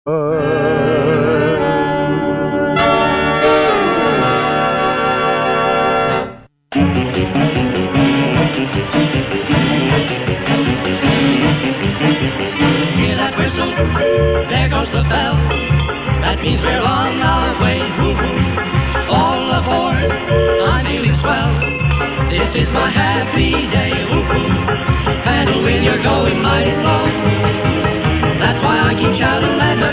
Hear that whistle? There goes the bell. That means we're on our way. Woo-hoo. All aboard, I'm feeling swell. This is my happy day. Woo-hoo. Paddle when you're going mighty slow. That's why I keep shouting, let her